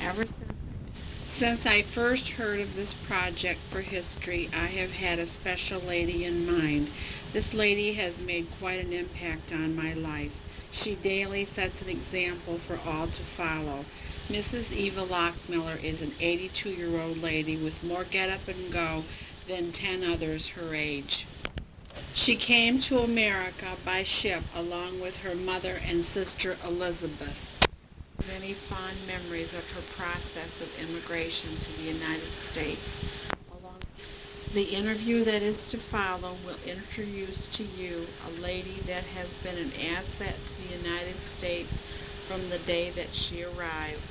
Since I first heard of this project for history, I have had a special lady in mind. This lady has made quite an impact on my life. She daily sets an example for all to follow. Mrs. Eva Lockmiller is an 82-year-old lady with more get up and go than 10 others her age. She came to America by ship along with her mother and sister Elizabeth. Many fond memories of her process of immigration to the United States. The interview that is to follow will introduce to you a lady that has been an asset to the United States from the day that she arrived.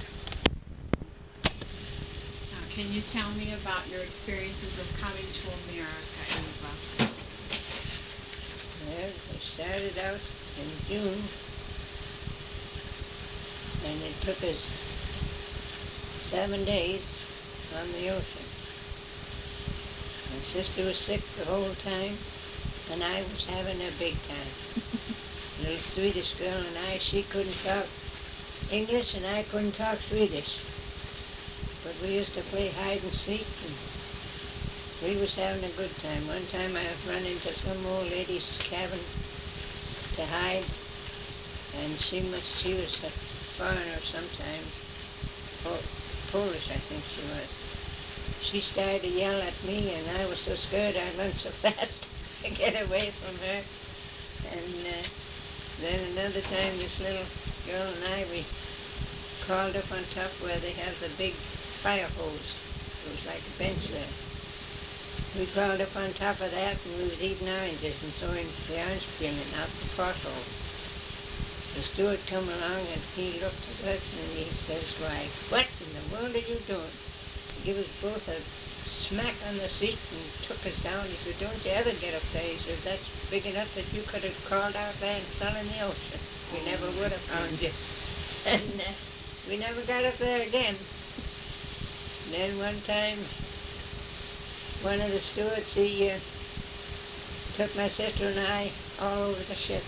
Now, can you tell me about your experiences of coming to America, Eva? Well, we started out in June, and it took us 7 days on the ocean. My sister was sick the whole time, and I was having a big time. Little Swedish girl and I, she couldn't talk English and I couldn't talk Swedish. But we used to play hide and seek, and we was having a good time. One time I run into some old lady's cabin to hide, and she was a foreigner sometime, Polish I think she was. She started to yell at me, and I was so scared I run so fast to get away from her. And then another time, this little girl and I, we crawled up on top where they have the big fire hose. It was like a bench there. We crawled up on top of that, and we was eating oranges and throwing the orange peeling out the porthole. The steward come along, and he looked at us, and he says, "Why, what in the world are you doing?" He gave us both a smack on the seat and took us down. He said, "Don't you ever get up there." He said, "That's big enough that you could have crawled out there and fell in the ocean. We never would have found you." And we never got up there again. And then one time, one of the stewards, he took my sister and I all over the ship.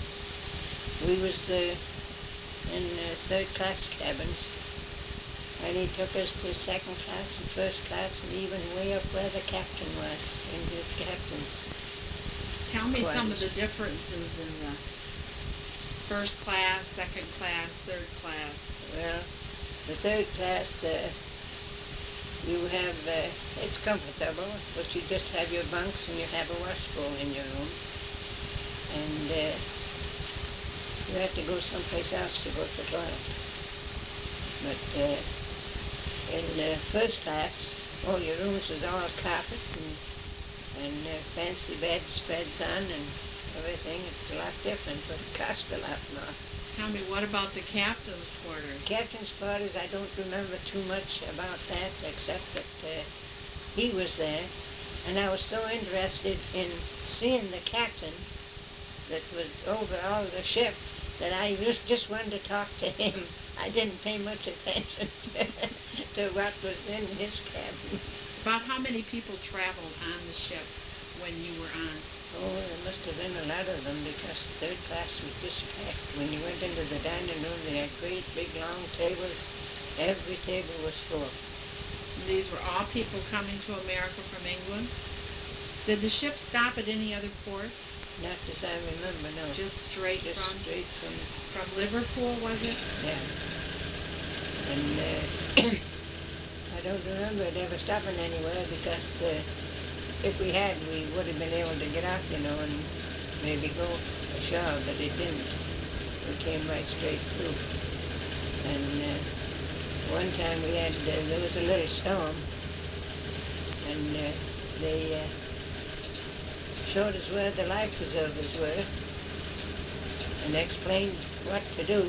We was in third-class cabins, and he took us to second class and first class, and even way up where the captain was in his captain's. Tell me some of the differences in the first class, second class, third class. Well, the third class, you have, it's comfortable, but you just have your bunks and you have a washbowl in your room. And you have to go someplace else to go to the toilet. But in first class, all your rooms was all carpet and fancy bed spreads on and everything. It's a lot different, but it cost a lot more. Tell me, what about the captain's quarters? Captain's quarters, I don't remember too much about that, except that he was there, and I was so interested in seeing the captain that was over all the ship that I just wanted to talk to him. I didn't pay much attention to what was in his cabin. About how many people traveled on the ship when you were on? Oh, there must have been a lot of them, because third class was just packed. When you went into the dining room, they had great big long tables. Every table was full. These were all people coming to America from England. Did the ship stop at any other ports? Not as I remember, no. Just straight from Liverpool, was it? Yeah. And I don't remember it ever stopping anywhere, because if we had, we would have been able to get out, and maybe go ashore, but it didn't. We came right straight through. And one time we had, there was a little storm, and they showed us where the life preservers were, and explained what to do.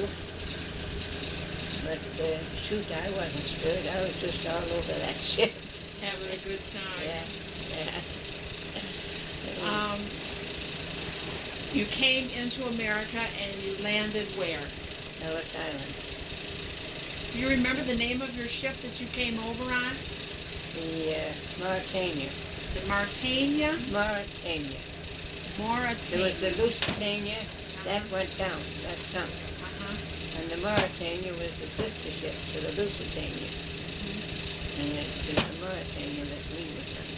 But shoot, I wasn't scared. I was just all over that ship. Having a good time. Yeah. You came into America and you landed where? Ellis Island. Do you remember the name of your ship that you came over on? The Mauretania. The Mauretania? Mauretania. Mauretania. There was the Lusitania. That went down. That sunk. Uh-huh. And the Mauretania was the sister ship to the Lusitania. And it was the Mauretania that we was on.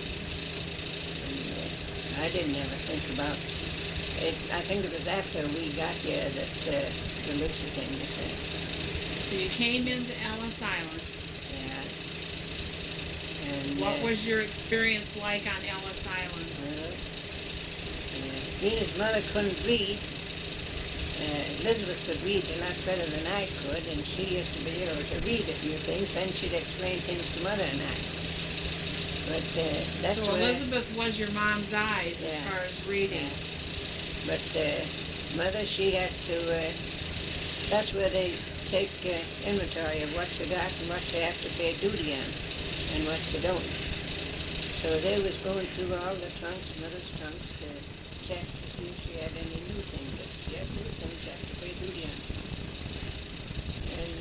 And I didn't ever think about it. I think it was after we got here that the Lusitania sank. So you came into Ellis Island. Yeah. And What was your experience like on Ellis Island? well, Venus' mother couldn't read. Elizabeth could read a lot better than I could, and she used to be able to read a few things, and she'd explain things to Mother and I. But that's So Elizabeth was your mom's eyes as Yeah. far as reading. But Mother, she had to. That's where they take inventory of what you got and what you have to pay duty on, and what you don't. So they was going through all the trunks, Mother's trunks, to check to see if she had any new things. If she had new things, you have to pay duty on. And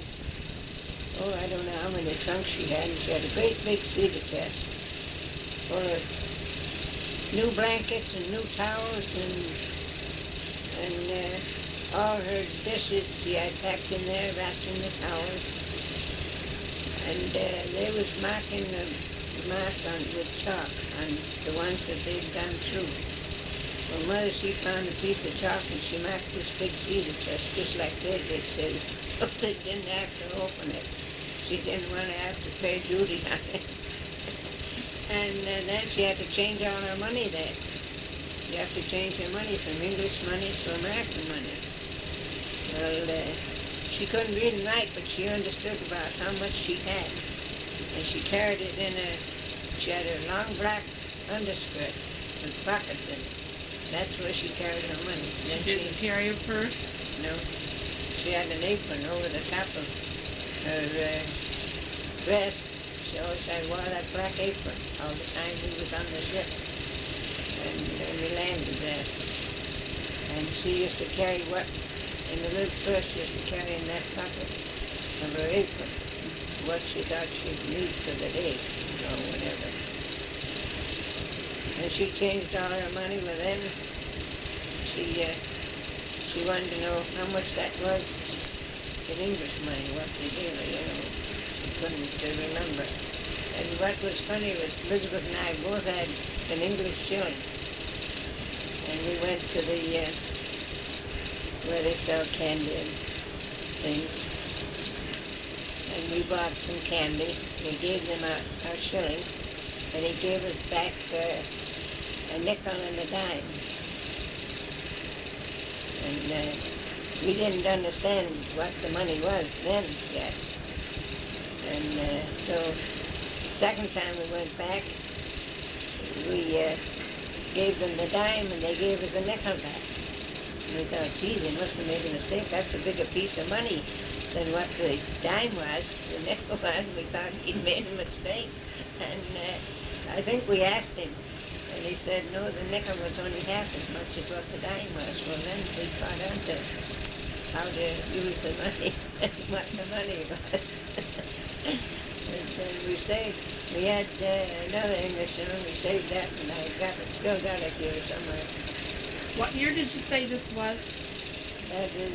I don't know how many trunks she had, and she had a great big cedar chest full of new blankets and new towels and all her dishes she had packed in there, wrapped in the towels. And they was marking the mark on with chalk on the ones that they'd gone through. Well, Mother, she found a piece of chalk and she marked this big cedar chest just like they did, says they didn't have to open it. She didn't want to have to pay duty on it. And then she had to change all her money there. You have to change your money from English money to American money. Well, she couldn't read and write, but she understood about how much she had. And she carried it she had a long black underskirt with pockets in it. That's where she carried her money. She didn't carry a purse? No. She had an apron over the top of her dress. She always wore that black apron all the time we was on the ship. And we landed there. And she used to carry in the little purse she used to carry in that pocket of her apron, what she thought she'd need for the day, or whatever. And she changed all her money with them. She wanted to know how much that was in English money, what they gave her, She couldn't remember. And what was funny was Elizabeth and I both had an English shilling. And we went to the, where they sell candy and things. And we bought some candy. We gave them our shilling. And he gave us back a nickel and a dime. And we didn't understand what the money was then yet. And so the second time we went back, we gave them the dime and they gave us a nickel back. And we thought, gee, they must have made a mistake. That's a bigger piece of money than what the dime was, the nickel was. We thought he'd made a mistake. And I think we asked him, and he said, no, the nickel was only half as much as what the dime was. Well, then we caught on to how to use the money and what the money was. And then we saved, we had another English shilling, we saved that, and still got it here somewhere. What year did you say this was? That is,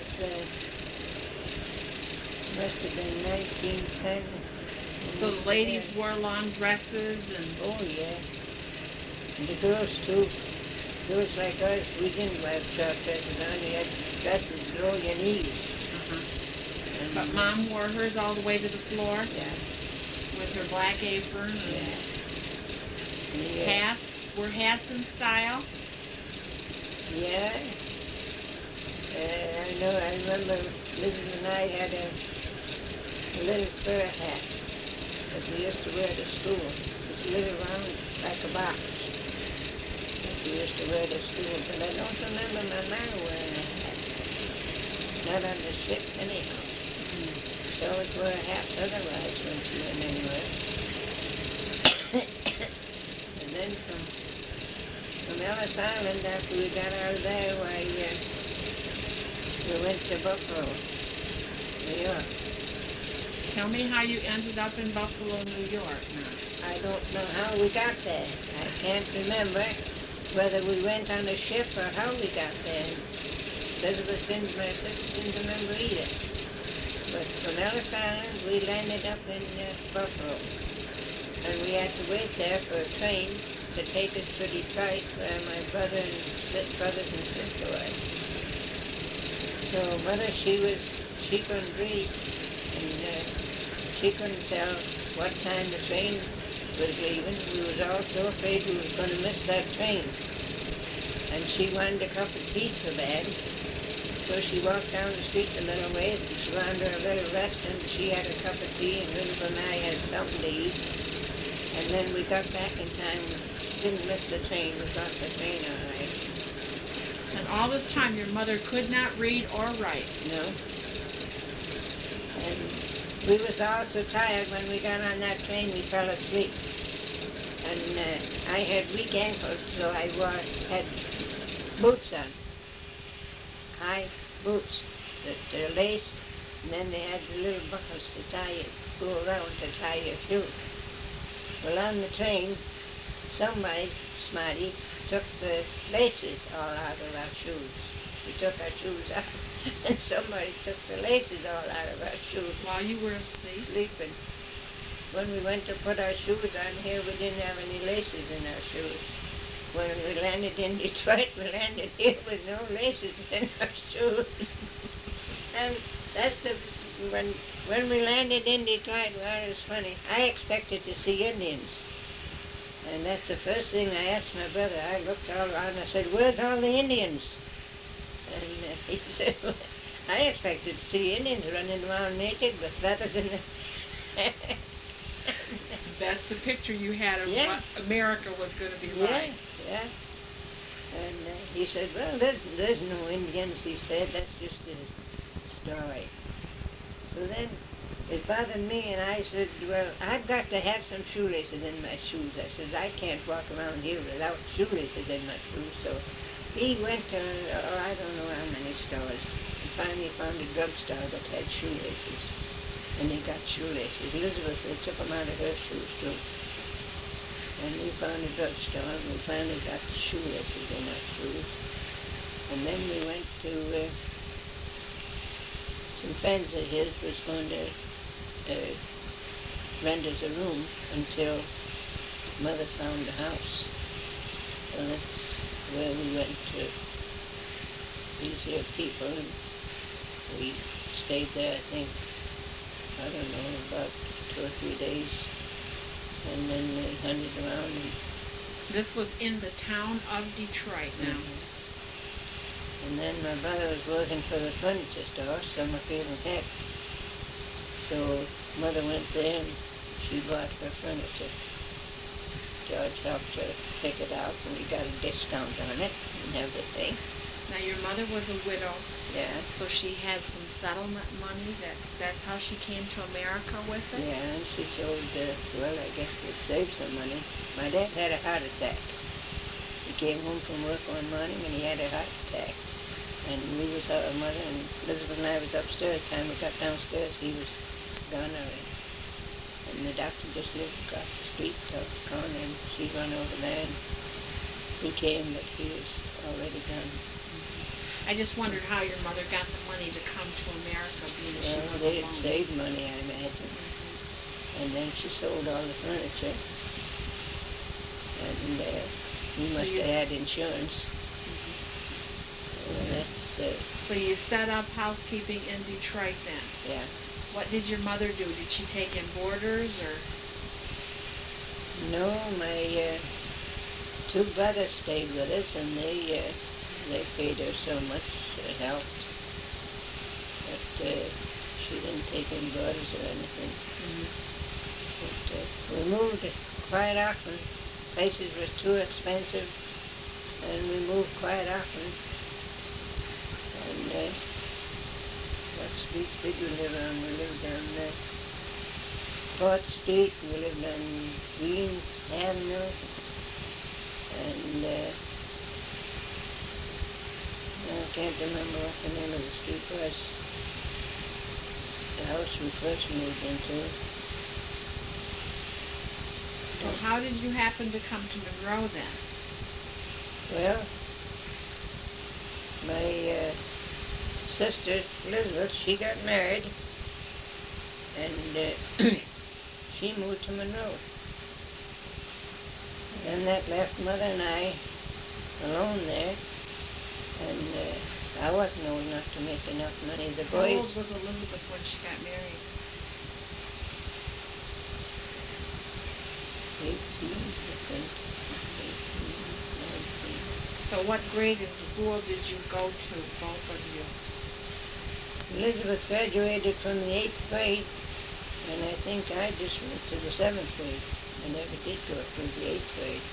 must have been 1910. So the ladies wore long dresses and... Oh, yeah. And the girls, too. Girls like us, we didn't wear short dresses on. You had dresses below your knees. And, But Mom wore hers all the way to the floor Yeah. with her black apron and Yeah. hats. Were hats in style? Yeah. I know, I remember Elizabeth and I had a little fur hat that we used to wear to school. It's a little round, like a box. That we used to wear to school, but I don't remember my mom wearing a hat. Not on the ship, anyhow. She always wore a hat otherwise when she went anywhere. And then from Ellis Island, after we got out of there, we went to Buffalo, New York. Tell me how you ended up in Buffalo, New York now. I don't know how we got there. I can't remember whether we went on a ship or how we got there. Elizabeth didn't, my sister didn't remember either. But from Ellis Island, we landed up in Buffalo. And we had to wait there for a train to take us to Detroit, where my brothers and sister were. So Mother, she couldn't read, and she couldn't tell what time the train was leaving. We was all so afraid we was going to miss that train. And she wanted a cup of tea so bad. So she walked down the street a little ways, and she wanted her a little rest, and she had a cup of tea, and Elizabeth and I had something to eat. And then we got back in time. Didn't miss the train. We got the train all right. And all this time, your mother could not read or write. No. And we was all so tired when we got on that train, we fell asleep. And I had weak ankles, so I had boots on, high boots that they're laced, and then they had the little buckles to go around to tie your shoe. Well, on the train, somebody, smarty, took the laces all out of our shoes. We took our shoes out, and somebody took the laces all out of our shoes. While you were asleep? Sleeping. When we went to put our shoes on here, we didn't have any laces in our shoes. When we landed in Detroit, we landed here with no laces in our shoes. And that's when we landed in Detroit, well, it was funny. I expected to see Indians. And that's the first thing I asked my brother. I looked all around and I said, "Where's all the Indians?" And he said, "Well, I expected to see Indians running around naked with feathers in their That's the picture you had of Yeah. what America was going to be Yeah, like. yeah. And he said, "Well, there's no Indians," he said. "That's just a story." So then it bothered me, and I said, "Well, I've got to have some shoelaces in my shoes." I said, "I can't walk around here without shoelaces in my shoes." So he went to, I don't know how many stores, and finally found a drugstore that had shoelaces. And he got shoelaces. Elizabeth, they took them out of her shoes, too. And we found a drugstore, and we finally got shoelaces in our shoes. And then we went to some friends of his was going to rent us a room until Mother found a house. So that's where we went to these here people, and we stayed there, I think, I don't know, about 2 or 3 days. And then they hunted around. And This was in the town of Detroit now. And then my brother was working for the furniture store, Summerfield and Heck. So Mother went there and she bought her furniture. George helped her pick it out, and we got a discount on it and everything. Now, your mother was a widow, Yeah, so she had some settlement money. That's how she came to America with it? yeah, and she sold, well, I guess it saved some money. My dad had a heart attack. He came home from work one morning and he had a heart attack. And we was out, Mother and Elizabeth and I was upstairs. Time we got downstairs, he was gone already. And the doctor just lived across the street, the corner, and she run over there. And he came, but he was already gone. I just wondered how your mother got the money to come to America, being that she Well, was they had alone. saved money, I imagine. And then she sold all the furniture. And he So must you- have had insurance. And that's, So you set up housekeeping in Detroit then. yeah. What did your mother do? Did she take in boarders or? No, my 2 brothers stayed with us, and they paid her so much, it helped. But she didn't take in boarders or anything. But we moved quite often. Places were too expensive, and we moved quite often. And what streets did we live on? We lived on 4th Street, we lived on Green Avenue, and I can't remember what the name of the street was. The house we first moved into. Well, how did you happen to come to Monroe then? Well, my sister, Elizabeth, she got married, and she moved to Monroe. Then that left Mother and I alone there, and I wasn't old enough to make enough money. The How old boys, was Elizabeth when she got married? 18, I think, 18, 19. So what grade in school did you go to, both of you? Elizabeth graduated from the 8th grade, and I think I just went to the 7th grade. I never did go through the 8th grade.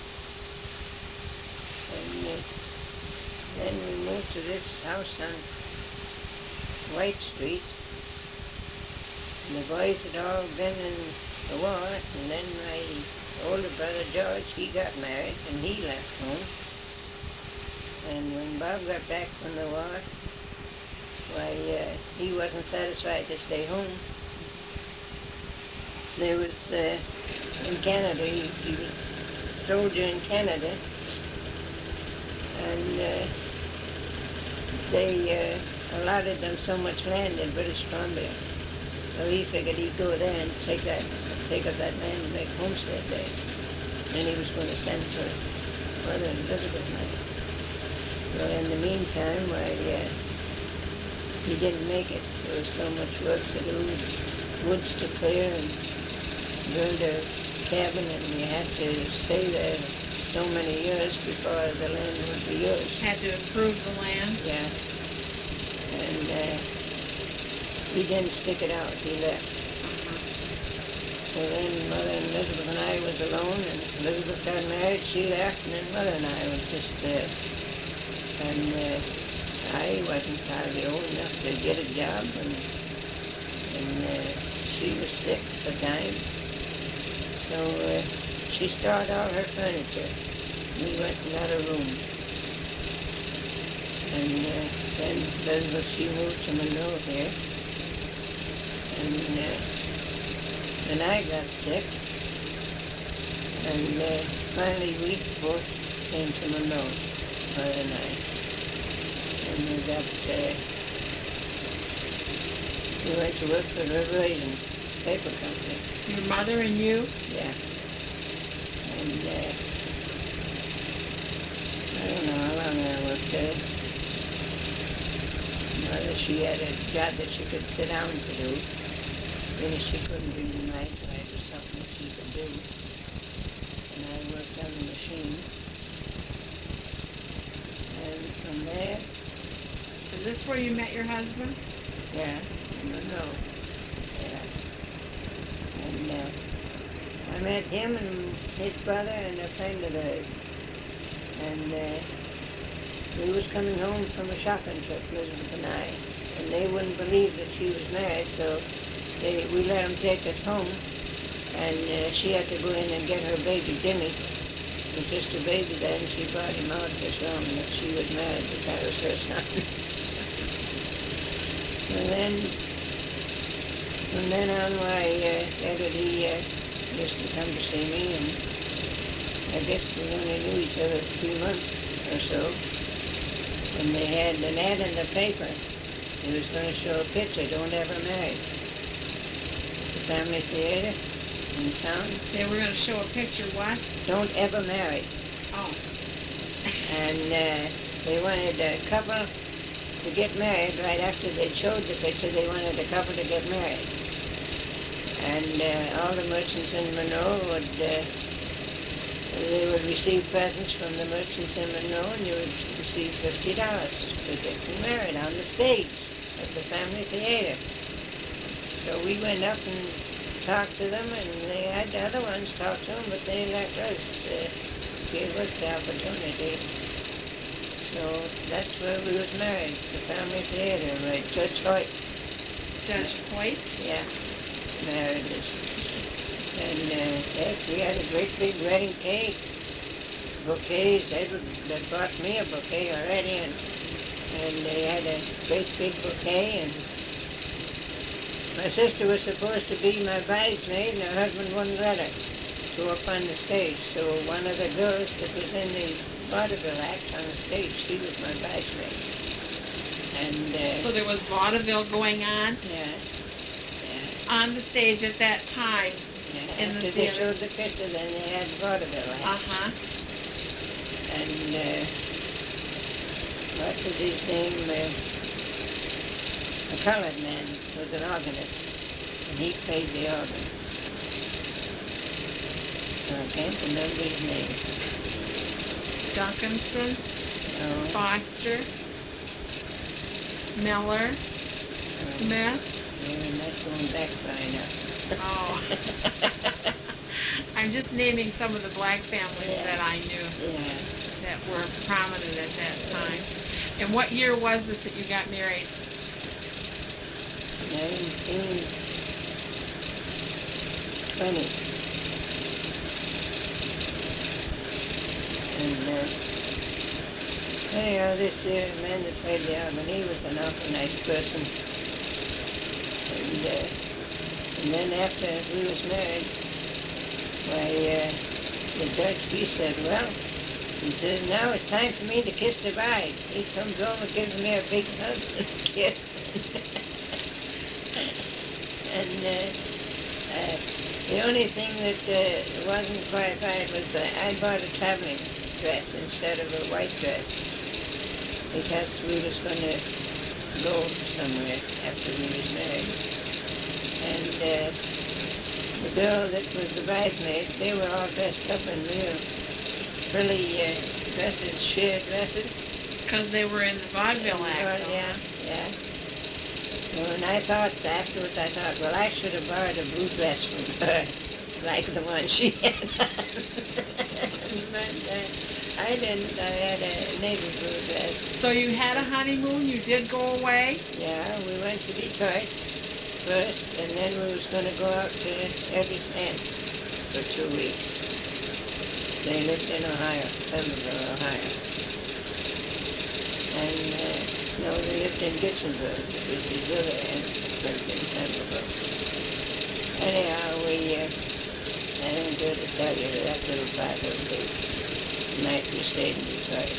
And then we moved to this house on White Street. And the boys had all been in the war, and then my older brother George, he got married, and he left home. And when Bob got back from the war, why, he wasn't satisfied to stay home. There was, in Canada, he was a soldier in Canada, and they allotted them so much land in British Columbia. So he figured he'd go there and take up that land and make homestead there. Then he was going to send for Mother and Elizabeth and I. So in the meantime, he didn't make it. There was so much work to do, woods to clear and build a cabin, and you had to stay there so many years before the land would be yours. Had to improve the land? Yeah. And he didn't stick it out. He left. So then Mother and Elizabeth and I was alone, and Elizabeth got married, she left, and then Mother and I was just there. And I wasn't hardly old enough to get a job, and she was sick at the time. So she stored all her furniture. We went and got a room. And then Elizabeth, she moved to Monroe here. And then I got sick. And finally we both came to Monroe, Mother and I. And we went to work for the Riverhaven Paper Company. Your mother and you? Yeah. And I don't know how long I worked there. Mother, she had a job that she could sit down to do. Then she couldn't read and write, so it was something she could do. And I worked on the machine. And from there, Is this where you met your husband? yeah, no. Yeah. And I met him and his brother and a friend of theirs. And we was coming home from a shopping trip, Elizabeth and I. And they wouldn't believe that she was married, so we let them take us home. And she had to go in and get her baby, Dimmy. It was just a baby then. She brought him out to show him that she was married, that that was her son. And then, from then on, Eddie used to come to see me, and I guess we only knew each other 3 months or so. And they had an ad in the paper. It was going to show a picture, Don't Ever Marry. The Family Theater in town. They were going to show a picture, what? Don't Ever Marry. Oh. And they wanted a couple to get married. Right after they showed the picture, they wanted a couple to get married. And all the merchants in Monroe they would receive presents from the merchants in Monroe, and you would receive $50 to get you married on the stage at the Family Theater. So we went up and talked to them, and they had the other ones talk to them, but they let us give us the opportunity. So that's where we was married, the Family Theater, right? Judge Hoyt. Judge Hoyt? Yeah, married us. And yes, we had a great big wedding cake, bouquets. They bought me a bouquet already, and they had a great big bouquet. And my sister was supposed to be my bridesmaid, and her husband wouldn't let her go up on the stage. So one of the girls that was in the vaudeville act on the stage, she was my bridesmaid. And So there was vaudeville going on yeah, on the stage at that time. yeah. In the After they theater. showed the picture, then they had vaudeville. Uh-huh. And what was his name? A colored man was an organist, and he played the organ. I can't remember his name. Duncanson, No. Foster, Miller, Smith. Yeah, that's going back far enough. Oh. I'm just naming some of the black families Yeah. that I knew Yeah. that were prominent at that time. And what year was this that you got married? 1920. And anyhow, this man that played the organ, he was an awful nice person. And then after we was married, why, the judge, he said, well, he says, now it's time for me to kiss the bride. He comes over, gives me a big hug and a kiss. And the only thing that wasn't quite right was I bought a traveling dress instead of a white dress because we was going to go somewhere after we was married. And the girl that was the bridesmaid, they were all dressed up in real frilly dresses, sheer dresses. Because they were in the vaudeville act. Yeah, yeah. Well, and I thought, afterwards I thought, well, I should have borrowed a blue dress from her, like the one she had on. But I didn't. I had a navy blue dress. So you had a honeymoon, you did go away? Yeah, we went to Detroit first, and then we was going to go out to Edwards End for 2 weeks. They lived in Ohio, Somerville, Ohio. And no, they lived in Gibsonville, which was the other end, lived in Somerville. Anyhow, I don't dare to tell you that little part of the night we stayed in Detroit.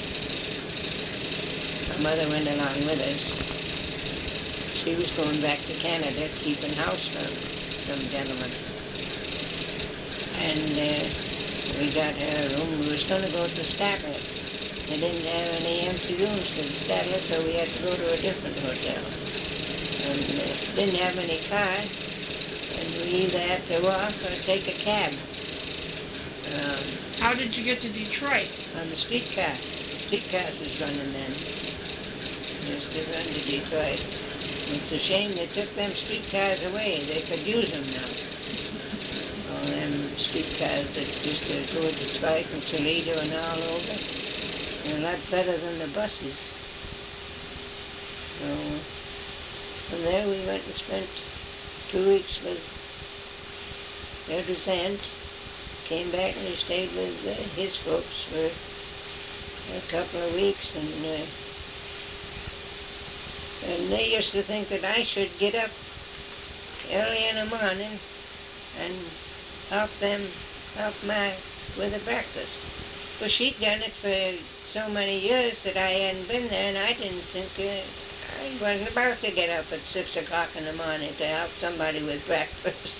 My mother went along with us. She was going back to Canada, keeping house for some gentleman. And we got her a room. We was going to go to Statler. They didn't have any empty rooms for the Statler, so we had to go to a different hotel. And didn't have any car, and we either had to walk or take a cab. How did you get to Detroit? On the streetcar. Streetcars was running then. They used to run to Detroit. It's a shame they took them streetcars away. They could use them now. All them streetcars that used to go to Detroit and Toledo and all over. They're a lot better than the buses. So from there we went and spent 2 weeks with Edward's aunt. Came back and we stayed with his folks for a couple of weeks, and they used to think that I should get up early in the morning and help Ma with the breakfast. Well, she'd done it for so many years that I hadn't been there, and I didn't think, I wasn't about to get up at 6 o'clock in the morning to help somebody with breakfast.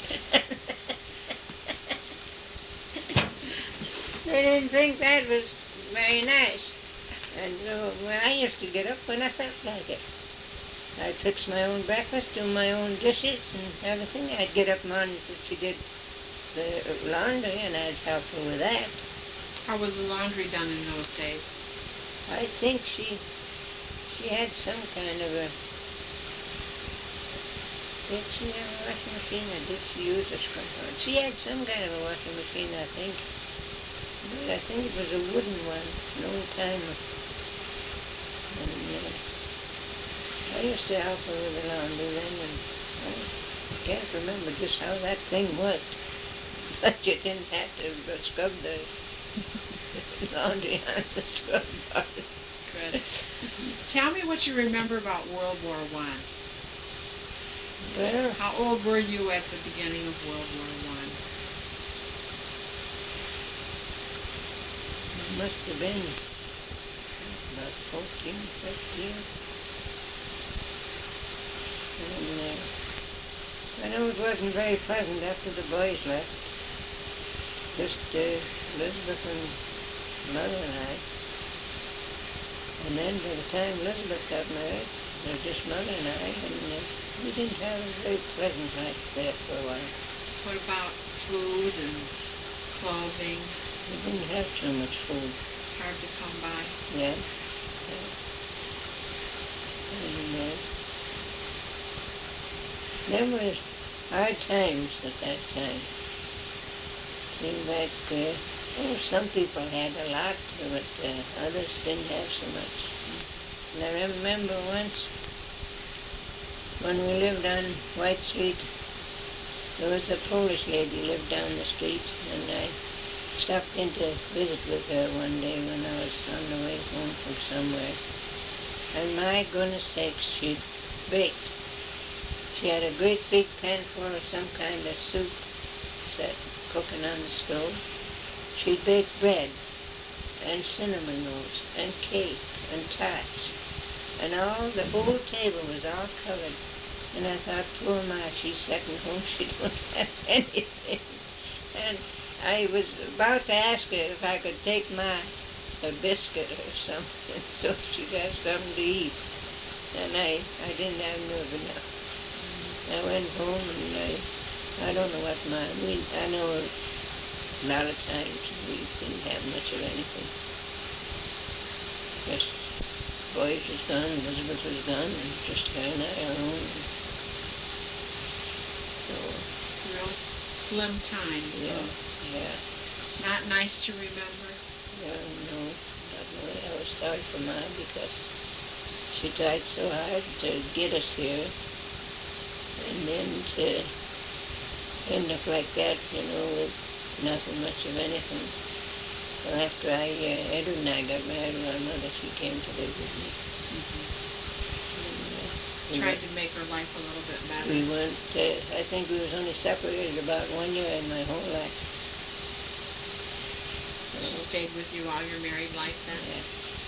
They didn't think that was very nice. And so, well, I used to get up when I felt like it. I'd fix my own breakfast, do my own dishes and everything. I'd get up mornings if she did the laundry, and I'd help her with that. How was the laundry done in those days? I think she had some kind of a... Did she have a washing machine, or did she use a scrub? She had some kind of a washing machine, I think. But I think it was a wooden one, an old timer. And I used to help her with the laundry then, and I can't remember just how that thing worked. But you didn't have to scrub the laundry on the scrub part. Good. Tell me what you remember about World War I. Well, How old were you at the beginning of World War I? it must have been about 14, 15. I know it wasn't very pleasant after the boys left. Just Elizabeth and Mother and I. And then by the time Elizabeth got married, it was just Mother and I, and we didn't have a very pleasant life there for a while. What about food and clothing? We didn't have too much food. Hard to come by? Yeah. Yeah. And there was hard times at that time. Seemed like, some people had a lot, but others didn't have so much. And I remember once when we lived on White Street, there was a Polish lady lived down the street, and I stopped in to visit with her one day when I was on the way home from somewhere. And my goodness sakes, she'd baked. She had a great big pan full of some kind of soup set cooking on the stove. She'd baked bread and cinnamon rolls and cake and tarts. And the whole table was all covered. And I thought, poor Ma, she's sitting home, she don't have anything. And I was about to ask her if I could take Ma a biscuit or something so she got something to eat. And I didn't have nerve enough. I went home and I don't know what I know a lot of times we didn't have much of anything. Just boys was gone, Elizabeth was gone, and just her and I alone. So, real slim times. Yeah, huh? yeah. Not nice to remember. No, not really. I was sorry for Ma because she tried so hard to get us here, and then to end up like that, with nothing much of anything. Well, after Edward and I got married, my mother, she came to live with me. And, tried to make her life a little bit better. We went, I think we was only separated about 1 year in my whole life. She stayed with you all your married life then? Yeah.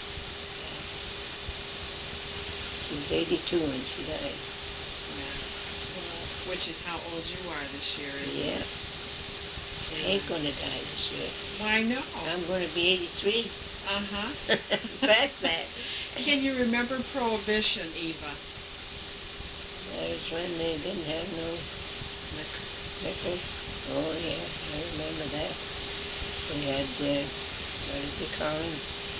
She was 82 when she died. Yeah. Which is how old you are this year, isn't it? Yeah. I ain't going to die this year. Why, no. I'm going to be 83. Uh-huh. That's that. Can you remember Prohibition, Eva? That was when they didn't have no liquor. Oh, yeah, I remember that. They had, what did they call them?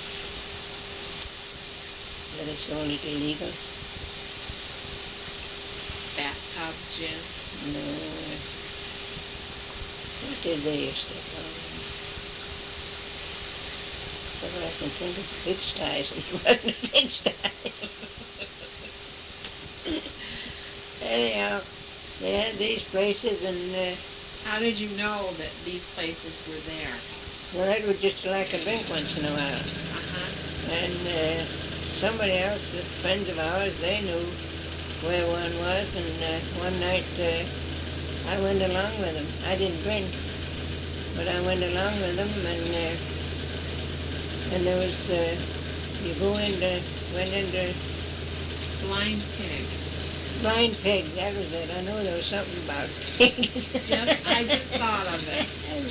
That they sold it illegal. Bathtub gin? No. What did they used to call them? Well, I can think of pigsties. It wasn't a pigsty. Anyhow, they had these places, and how did you know that these places were there? well, I would just like a drink once in a while. Uh-huh. And somebody else, friends of ours, they knew where one was, and one night I went along with them. I didn't drink, but I went along with them, and there was, went into Blind pig. Blind pig, that was it. I know there was something about pigs. I just thought of it.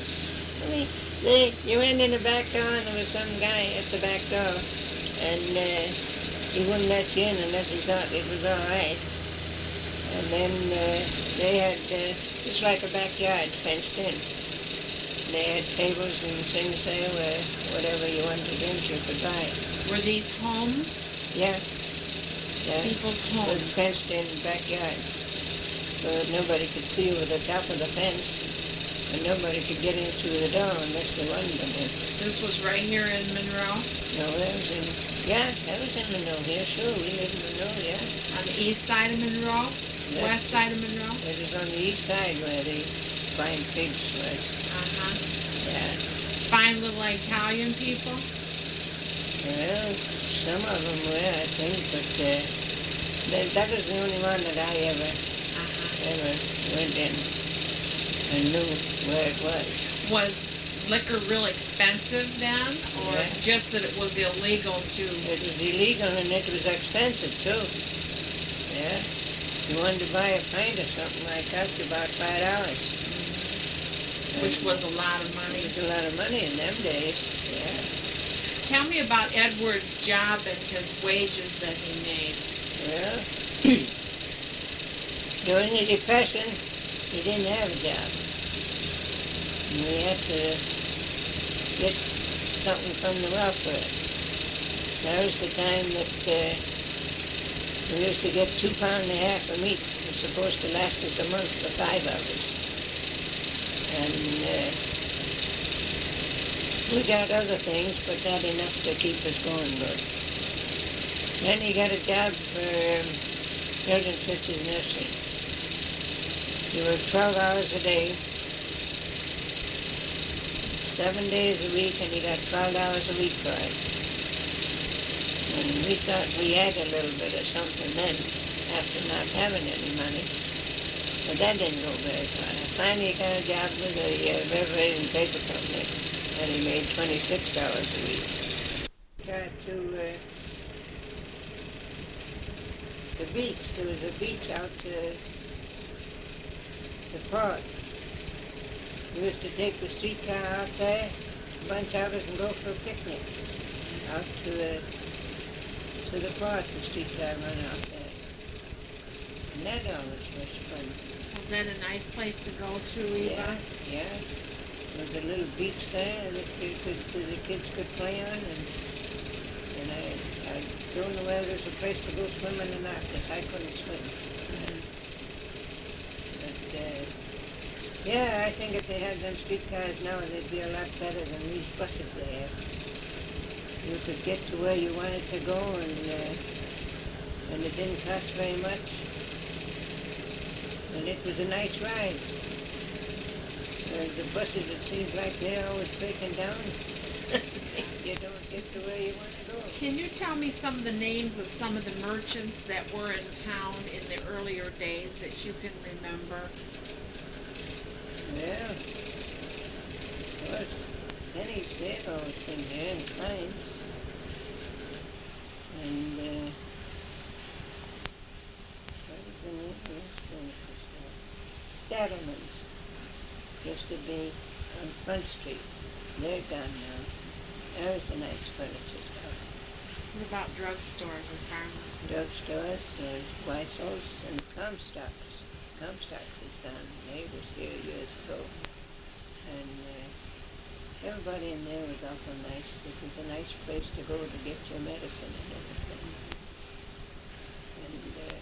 You went in the back door, and there was some guy at the back door, and he wouldn't let you in unless he thought it was all right. And then they had just like a backyard fenced in. They had tables and things there where whatever you wanted to drink you could buy. Were these homes? Yeah. Yeah. People's With homes? fenced-in backyard, so that nobody could see over the top of the fence, and nobody could get in through the door unless they wanted them in. This was right here in Monroe? No, that was in, that was in Monroe here, sure, we lived in Monroe, yeah. On the east side of Monroe? That's- West side of Monroe? It was on the east side where the Blind Pigs was, Uh-huh. yeah. Fine little Italian people? Well, some of them were, I think, but that was the only one that I ever went in and knew where it was. Was liquor real expensive then? Or Yeah. just that it was illegal to... It was illegal and it was expensive too. Yeah. you wanted to buy a pint or something, I cost you about $5. Which was a lot of money. It was a lot of money in them days, yeah. Tell me about Edward's job and his wages that he made. Well, during the Depression, he didn't have a job. And we had to get something from the welfare. That was the time that we used to get 2.5 pounds of meat. It was supposed to last us a month for 5 of us. And we got other things, but not enough to keep us going good. Then he got a job for Children Fitz's Nursery. He worked 12 hours a day, 7 days a week, and he got $12 a week for it. And we thought we had a little bit of something then, after not having any money. But that didn't go very far. I finally got a job with a River Paper Company, and he made $26 a week. Got to the beach. There was a beach out to the port. We used to take the streetcar out there, a bunch of us, and go for a picnic out to the port. The streetcar run out there. And that always was fun. Was that a nice place to go to, Eva? Yeah, yeah. There was a little beach there that the kids could play on, and I don't know whether there's a place to go swimming or not, because I couldn't swim. But, yeah, I think if they had them streetcars now, they'd be a lot better than these buses they have. You could get to where you wanted to go, and it didn't cost very much. And it was a nice ride. The buses, it seems like they're always breaking down. You don't get to where you want to go. Can you tell me some of the names of some of the merchants that were in town in the earlier days that you can remember? Yeah. Well, Penny's there always been here, and Klein's. And, what was the name of this? Stadelman's. Used to be on Front Street. They're gone now. That was a nice furniture store. What about drugstores or pharmacies? Drugstores, there's Weissel's and Comstocks. Comstocks is gone. They was here years ago. And everybody in there was awful nice. It was a nice place to go to get your medicine and everything. And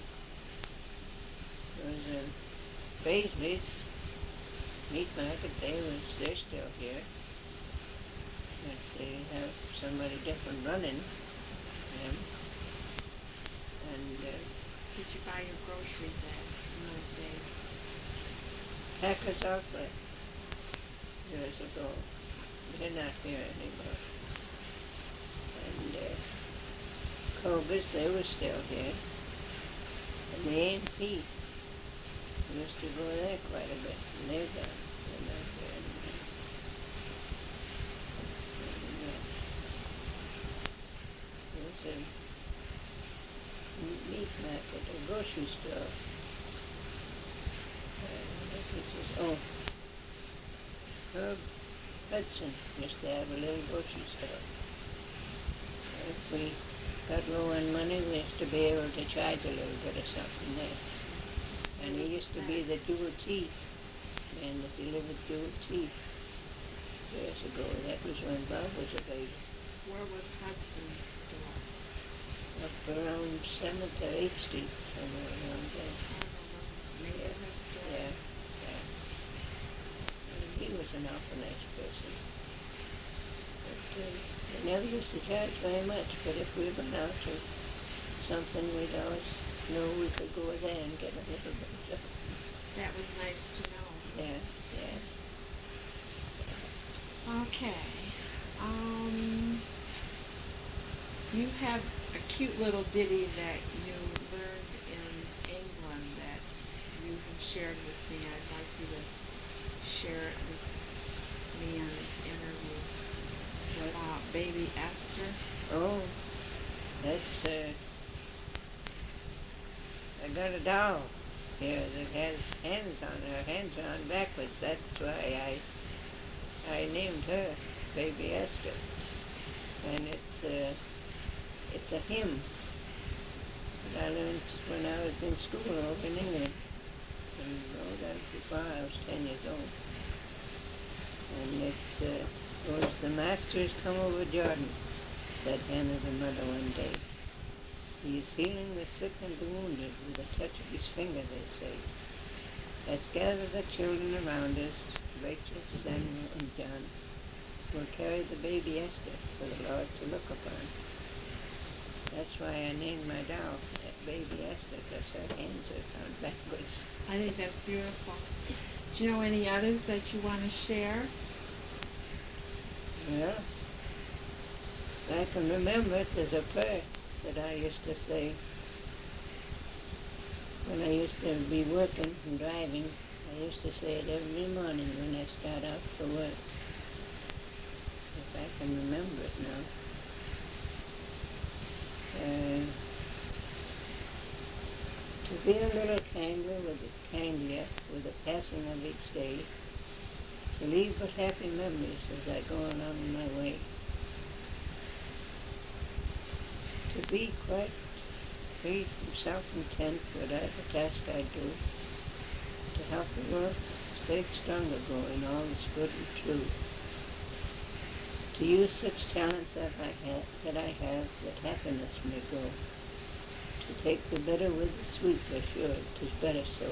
there was a Paisley's meat market. They're still here. But they have somebody different running them. And Did you buy your groceries at in those days? Packers Outlet years ago. They're not here anymore. And Kobe's, they were still here. And the A&P, we used to go there quite a bit, and they're gone. They're not here anymore. There's a meat market, a grocery store. Herb Hudson used to have a little grocery store. If we got low on money, we used to be able to charge a little bit of something there. And he used to be the dual tea man that delivered dual tea years ago. That was when Bob was a baby. Where was Hudson's store? Up around 7th or 8th Street, somewhere around there. Neighborhood store? Yeah, yeah. And he was an awful nice person. But they never used to charge very much, but if we went out to something, we'd always know we could go there and get a little bit of something. That was nice to know. Yeah, yeah. Okay. You have a cute little ditty that you learned in England that you have shared with me. I'd like you to share it with me on this interview about baby Esther. Oh, that's, I got a doll. here that has hands on her, hands on backwards. That's why I named her Baby Esther. And it's a hymn that I learned when I was in school over in England. And that was before I was 10 years old. And it goes, "The Master has come over Jordan," said Hannah the mother one day. "He is healing the sick and the wounded with a touch of his finger," they say. "Let's gather the children around us, Rachel, Samuel, and John. We'll carry the baby Esther for the Lord to look upon." That's why I named my doll Baby Esther, because her hands are found backwards. I think that's beautiful. Do you know any others that you want to share? Well, I can remember it. There's a prayer that I used to say when I used to be working and driving. I used to say it every morning when I start out for work. If I can remember it now. To be a little kindlier with the passing of each day, to leave but happy memories as I go along my way, to be quite free from self-intent, whatever task I do, to help the world's faith stronger go in all that's good and true, to use such talents that I have, that happiness may grow, to take the bitter with the sweet, for sure, 'tis better so,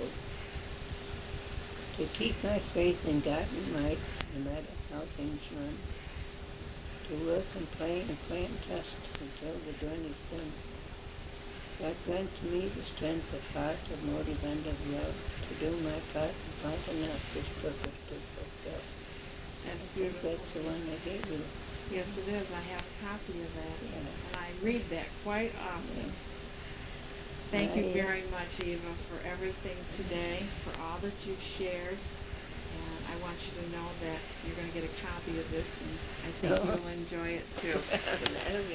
to keep my faith in God and might, no matter how things run, to work and play and trust until the journey's done. God grant to me the strength of heart, of motive, and of love, to do my part and part enough this purpose to fulfill. That's beautiful. That's the one I gave you. Yes, it is. I have a copy of that. Yeah. And I read that quite often. Thank you very much, Eva, for everything today, for all that you've shared. And I want you to know that you're going to get a copy of this, and I think you'll enjoy it too. That'll be